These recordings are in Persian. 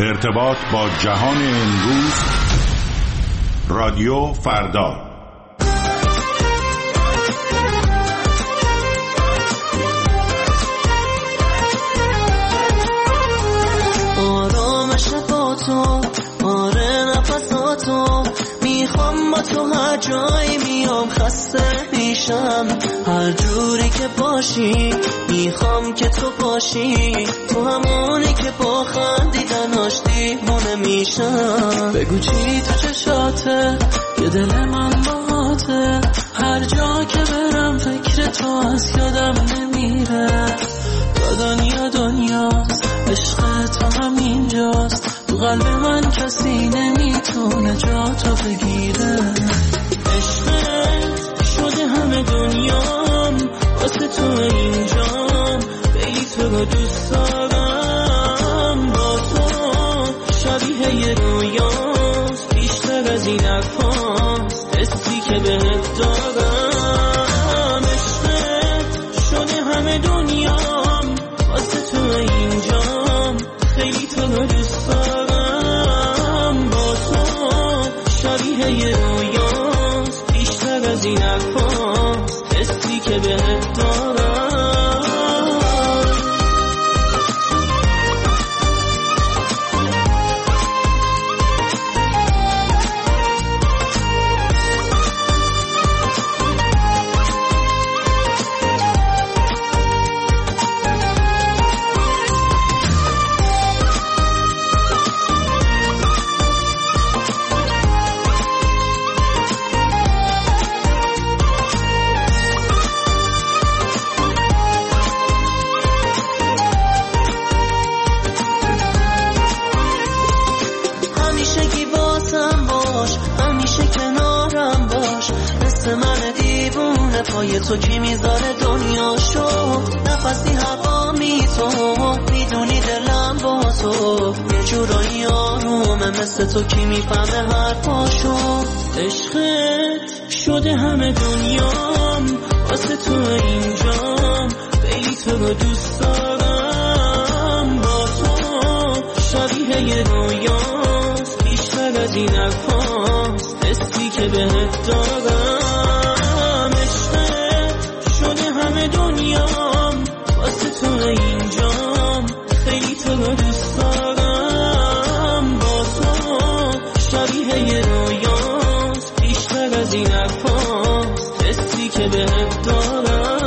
ارتباط با جهان امروز، رادیو فردا. آرامش با تو، آره نفساتو میخوام، با تو هر جایی میام خسته میشم، هر جوری که باشی میخوام که تو باشی، تو همونی که با خندیدن آشتی مونه میشم. بگو چی تو چشاته که دل من باته، هر جا که برم فکر تو از یادم نمیره، دنیا دنیاست، عشق تو همینجاست، تو قلب من کسی نمیتونه جا تو بگیره. عشقت شده همه دنیام، واسه تو اینجام، خیلی تو رو دوست دارم، با تو شبیه یه رویاست، بیشتر از این حرفاست، حسی که بهت دارم. عشقت شده همه دنیام، واسه تو اینجام، خیلی تو رو دوست دارم، با تو شبیه یه رویاست، بیشتر از این حرفاست، حسی که بهت دارم. پای تو کی میذاره دنیاشو، نفسی هوا میتو، میدونی دلم با تو یه جورایی آرومه، مثل تو کی میفهمه حرفاشو. عشقت شده همه دنیام، واسه تو اینجام، خیلی تو رو دوست دارم، با تو شبیه یه رویاست، بیشتر از این حرفاست، حسی که بهت دارم. دنیام واسه تو اینجام، خیلی تو رو دوست دارم، با تو شبیه یه رویاست، بیشتر از این حرفاست، حسی که بهت دارم.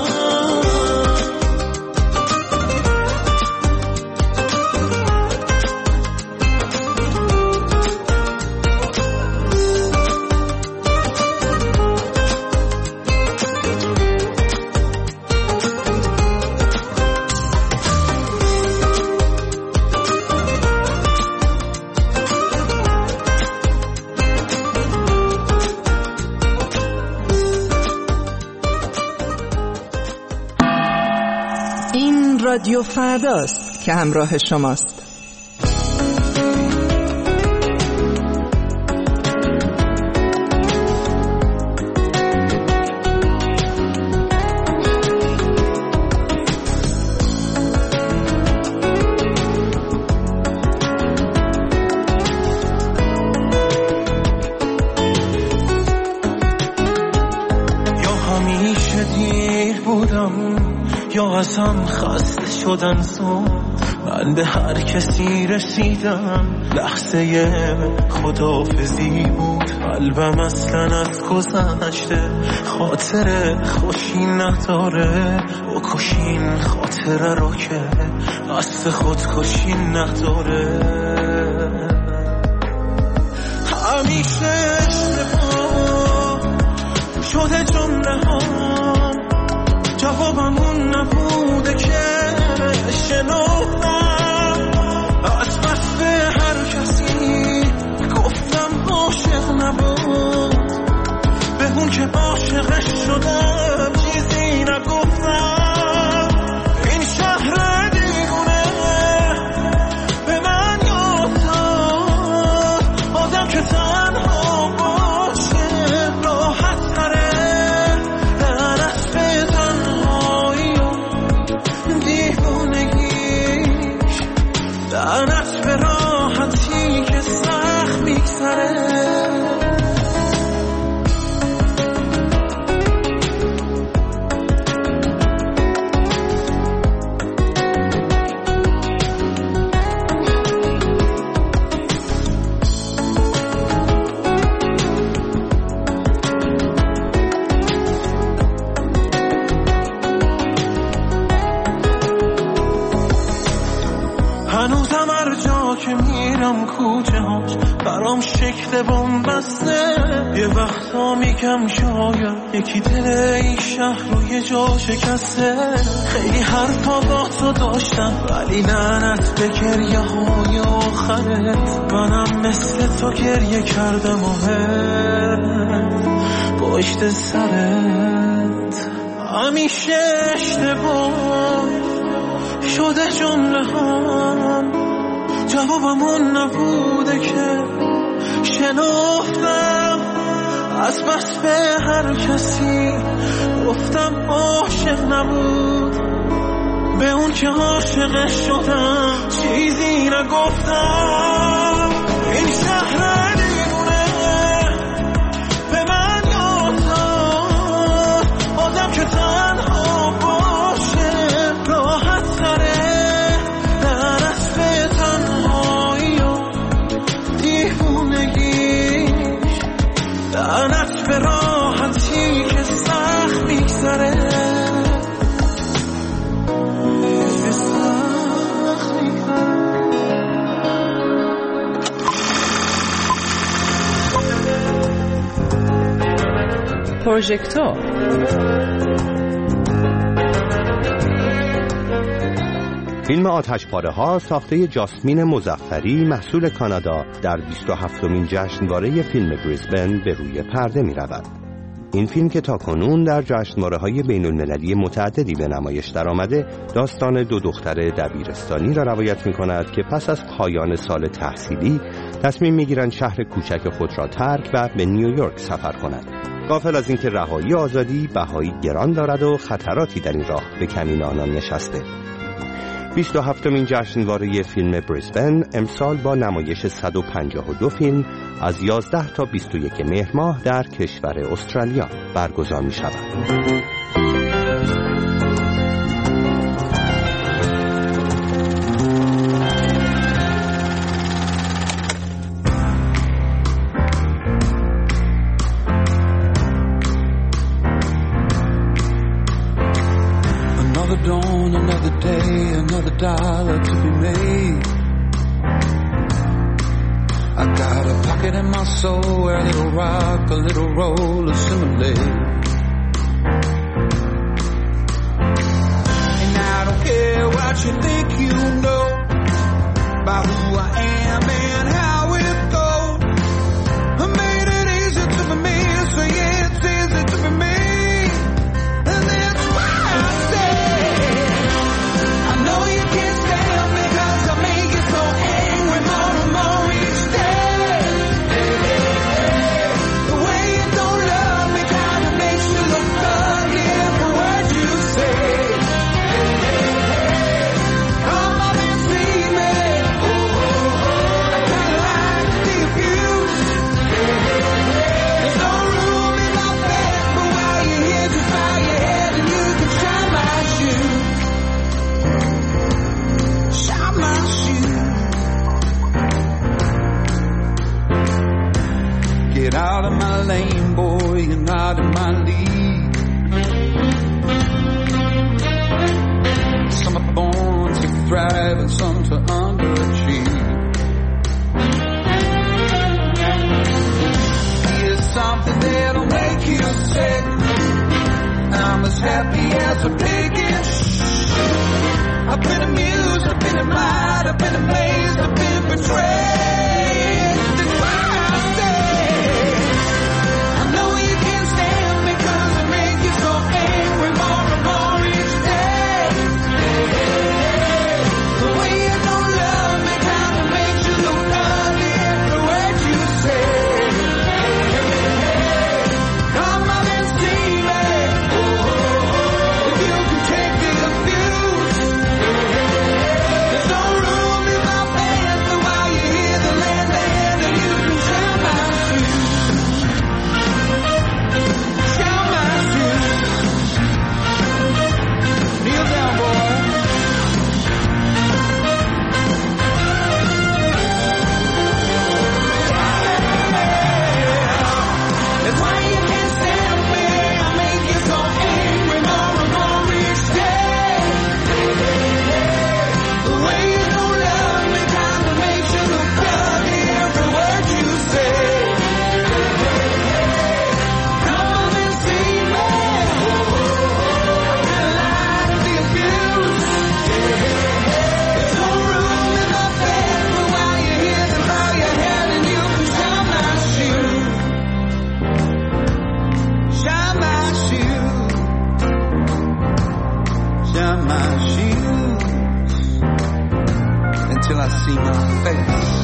رادیو فرداست که همراه شماست. یا همیشه دیر بودم، یا ازم خسته شدن زود، من به هر کسی رسیدم، لحظه خداحافظی بود، قلبم اصلا از گذشته خاطر خوشی نداره، بکشین خاطره رو که قصد خودکشی نداره. همیشه اشتباه شده جمله ها، جوابمون نبوده که شنفتم، از بس به هر کسی گفتم عاشق نبود، به اون که عاشقش شدم چیزی نگفتم. این شهر دیوونه به من یاد داد، آدم که تنها باشه راحت تره، در اسب تنهایی لعنت به راحتی که سخت میگذره. هنوزم هر جا که میرم کوچه هاش برام شکل بنبسته. یه وقتا میگم شاید یکی دل این شهر رو یه جا شکسته. خیلی حرفا با تو داشتم ولی لعنت به گریه های آخرت. منم مثل تو گریه کردم پشت سرت. همیشه اشتباه شده جمله هم جوابمون نبوده که شنفتم از بس به هر کسی گفتم عاشق نبود. به اون که عاشق شدم چیزی نگفتم. این شهر دیوونه به من یاد داد آدم که تنها باشه راحت تره. درست به تنهایی و دیوونگیش لعنت به راحتی که سخت میگذره. پروژکتور فیلم آتشپاره‌ها ساخته جاسمین مظفری محصول کانادا در 27مین جشنواره فیلم بریزبن به روی پرده می رود. این فیلم که تاکنون در جشنواره‌های بین‌المللی متعددی به نمایش درآمده داستان دو دختر دبیرستانی را روایت می‌کند که پس از پایان سال تحصیلی تصمیم می‌گیرند شهر کوچک خود را ترک و به نیویورک سفر کنند. غافل از اینکه رهایی آزادی بهایی گران دارد و خطراتی در این راه به کمین آنان نشسته. 27مین جشنواره فیلم بریزبن امسال با نمایش 152 فیلم از 11 تا 21 مهر ماه در کشور استرالیا برگزار می شود. Another dawn, another day, another dollar to be made. I got a pocket in my soul where a little rock, a little roll assimilate. And I don't care what you think you know about who I am and how it goes. I made it easy to be me, so yeah, it's easy to be me. And that's why I say I know you can't stand me 'cause I make you so angry more and more each day. The way you don't love me kinda makes you look ugly every word you say. Come on and see me. I kinda like the abuse. There's no room in my bed, but while you're here just bow your head and you can shine my shoe. Shine my shoe. Get out of my lane, boy, you're not in my league. Some are born to thrive and some to underachieve. Here's something that'll make you sick. I'm as happy as a pig in I've been amused, I've been admired, I've been amazed, I've been betrayed. That's why I say I know you can't stand me 'cause I make you so angry more and more each day. The way you don't love me kinda makes you look ugly every word you say. Come on and see me. If you can take the abuse. till I see my face.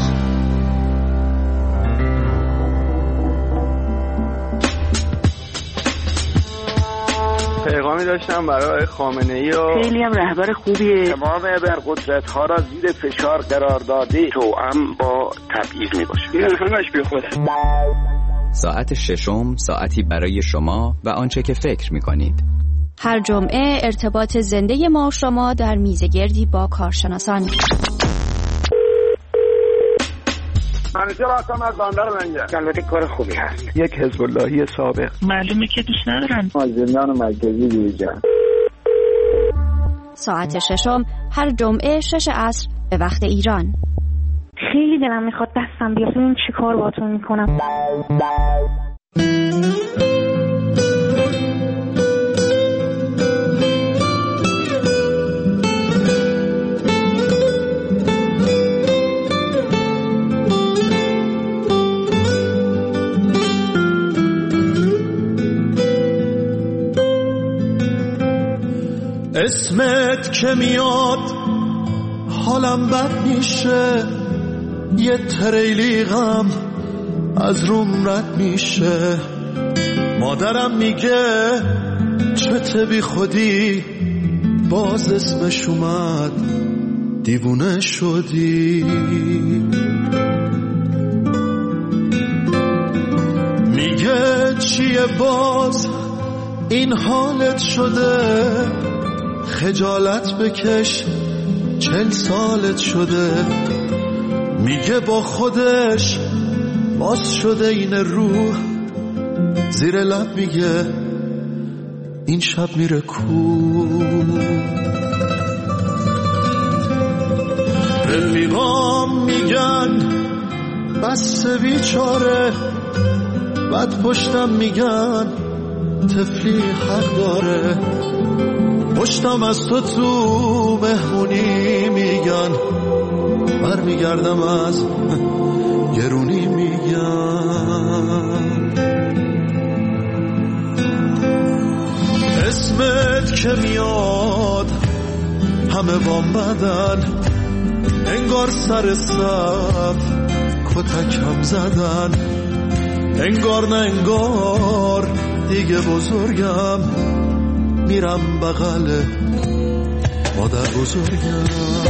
پیغامی داشتم برای خامنه‌ای و خیلی هم رهبر خوبیه. تمام ابرقدرت‌ها را زیر فشار قرار داده توأم با تبعیض میباشه. این همش بی خوده. ساعت ششم ساعتی برای شما و آنچه که فکر می‌کنید. هر جمعه ارتباط زنده ما و شما در میزگردی با کارشناسان. منیجر هستم از بندر منجر. البته کار خوبی هست. یک حزب اللهی سابق. معلومه که دوست ندارن. از زندان مرکزی بیرون. ساعت ششم هر جمعه 6 عصر به وقت ایران. خیلی دلم میخواد دستم بیاد ببینم چی کار باهاتون میکنم. اسمت که میاد حالم بد میشه، یه تریلی غم از روم رد میشه. مادرم میگه چته بی خودی، باز اسمش اومد دیوونه شدی. میگه چیه باز این حالت شده، خجالت بکش 40 سالت شده. میگه با خودش باز شده این روح، زیر لب میگه این شب میره کو. رفیقام میگن بس بیچاره، بعد پشتم میگن طفلی حق داره. پشتم از تو مهمونی میگن، برمیگردم از گرونی میگن. اسمت که میاد همه وام بدن، انگار سر صف کتکم زدن. انگار نه انگار دیگه بزرگم، میرم بغل مادر بزرگم.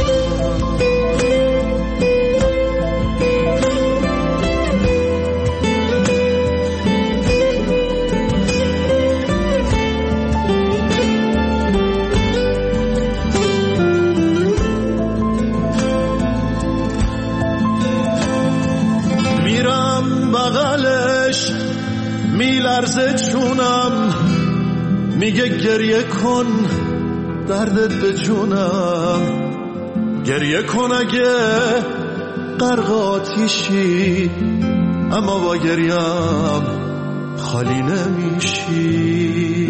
میرم بغلش میلرزه چونم، میگه گریه کن دردت به جونم. گریه کن اگه غرق آتیشی، اما با گریم خالی نمیشی.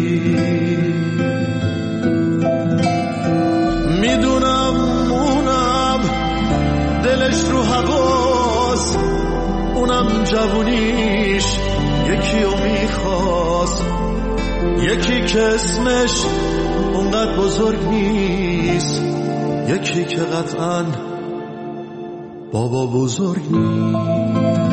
میدونم اونم دلش رو هواست، اونم جوونیش یکی رو میخواست. یکی که اسمش اونقدر بزرگ نیست، یکی که قطعاً بابا بزرگ نیست.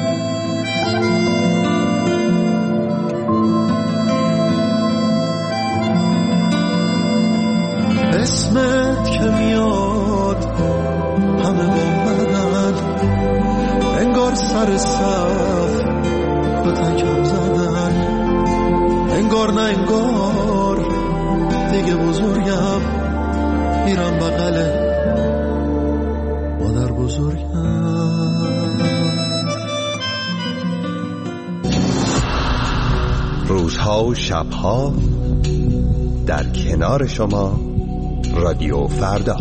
اسمت که میاد همه بامدن، انگار سر صف کتکم زدن. انگار نه انگار دیگه بزرگم، میرم بغل مادر بزرگم. روزها و شبها در کنار شما، رادیو فردا.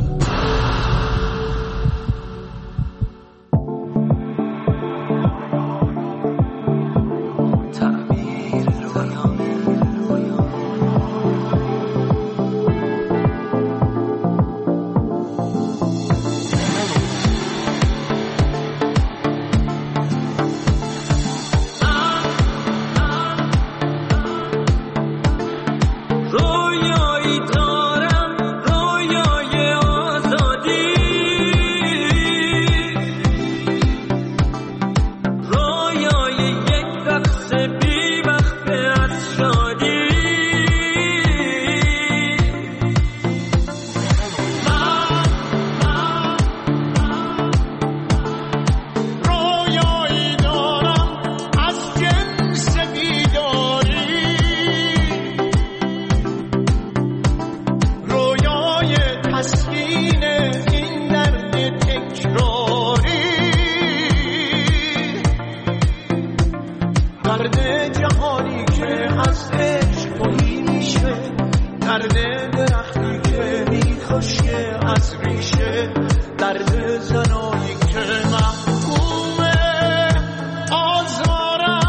رویایی دارم، رویای تکراری درد جهانی که از عشق تویی میشه درد درختی که میخوشه از ریشه درد زنایی که محکومه آزارم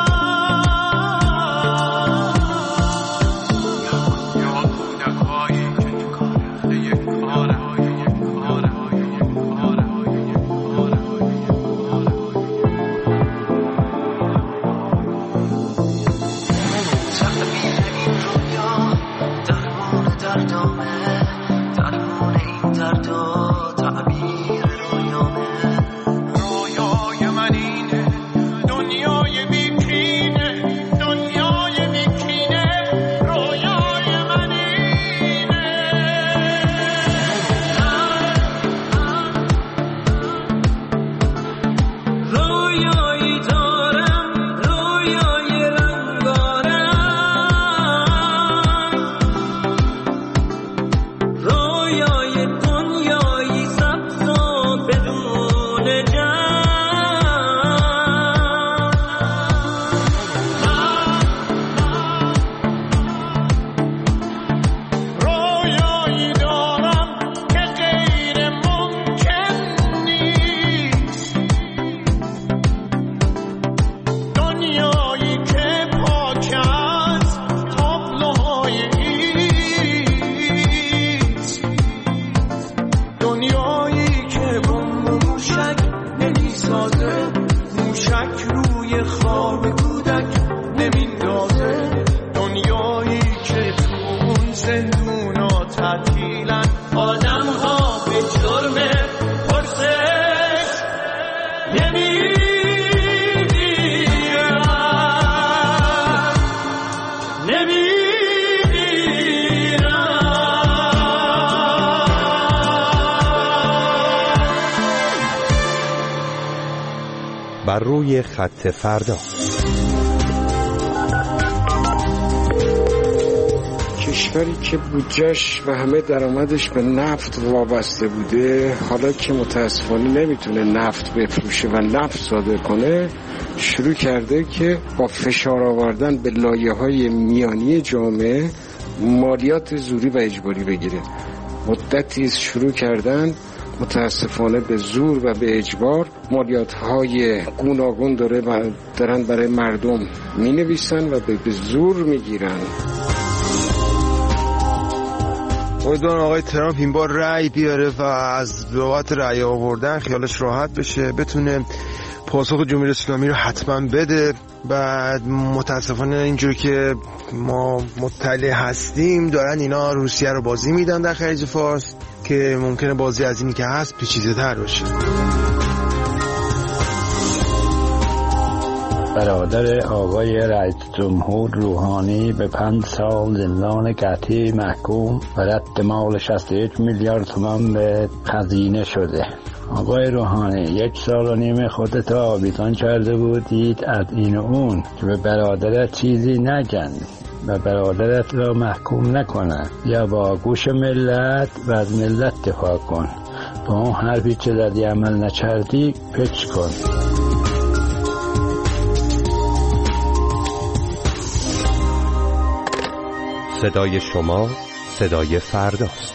یا کودکایی که کاره یک کاره بر روی خط فردا. کشوری که بودجه‌اش و همه درآمدش به نفت وابسته بوده، حالا که متاسفانه نمیتونه نفت بفروشه و نفت صادر کنه، شروع کرده که با فشار آوردن به لایه‌های میانی جامعه مالیات زوری و اجباری بگیره. مدتی شروع کردن متاسفانه به زور و به اجبار مالیات‌های گوناگون دارن برای مردم می‌نویسن و به زور می‌گیرن. امیدوارم آقای ترامپ این بار رأی بیاره و از بابت رأی آوردن خیالش راحت بشه، بتونه پاسخ جمهوری اسلامی رو حتما بده. بعد متاسفانه اینجوری که ما مطلع هستیم دارن اینا روسیه رو بازی میدن در خلیج فارس که ممکنه بازی از این که هست پیچیده‌تر باشه. برادر آقای رئیس جمهور روحانی به 5 سال زندان قطعی محکوم و رد مال 61 میلیارد تومان به خزینه شده. آقای روحانی 1.5 سال خودت را آویزان کرده بودید از این و اون که به برادرت چیزی نگن و برادرت را محکوم نکنن، یا با گوش ملت و از ملت دفاع کن. با اون حرفی که زدی عمل نکردی پچ کن. صدای شما صدای فرداست.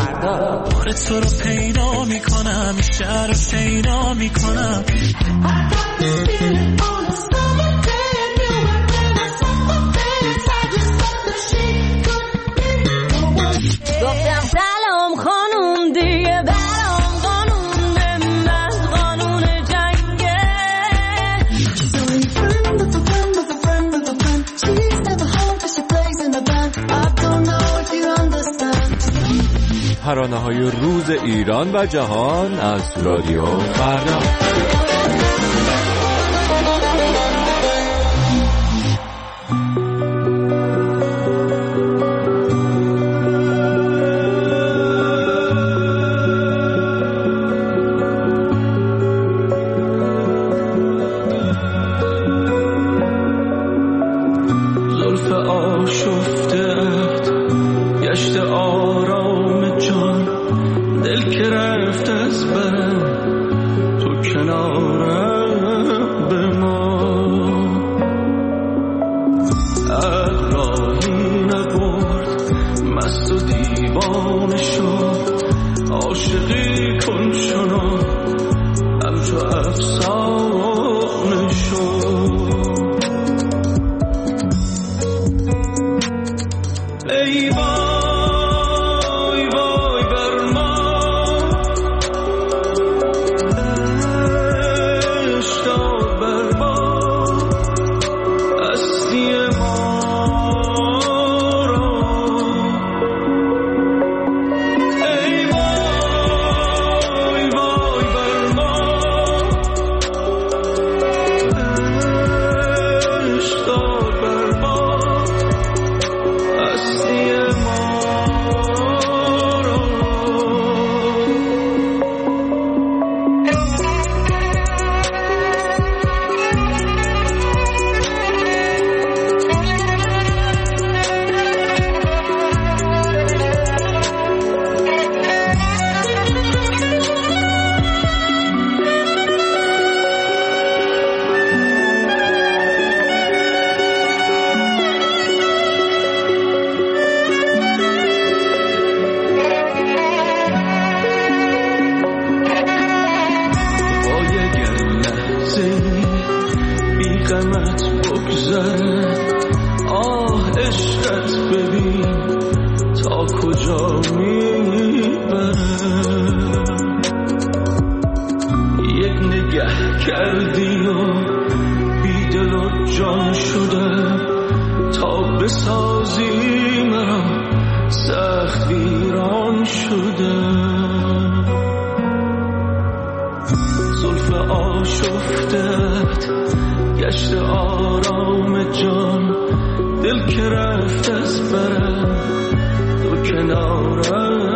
فردا. بار تو رو پیدا میکنم، این شهر رو شیدا میکنم. گفتم سلام خانوم دیگه برام قانون من قانون جنگه. ترانه‌های روز ایران و جهان از رادیو فردا. زلف آشفته‌ات گشت آرام جان، دل که رفت از برم تو کنارم بمان. راهی نبرد مست و دیوانه شد، عاشقی کن چنان همچو افسانه شد. ای وای وای بر ما، اشتاق بر ما، هستی ما را. ای وای وای بر ما، اشتاق بر ما، هستی ما را. عشقت ببین تا کجا میبره. یک نگه کردی و بی دل و جان شده، تا بسازی مرا سخت ویران شده. زلف آشفتت گشت آرام جان، دل که رفت از برم تو کنارم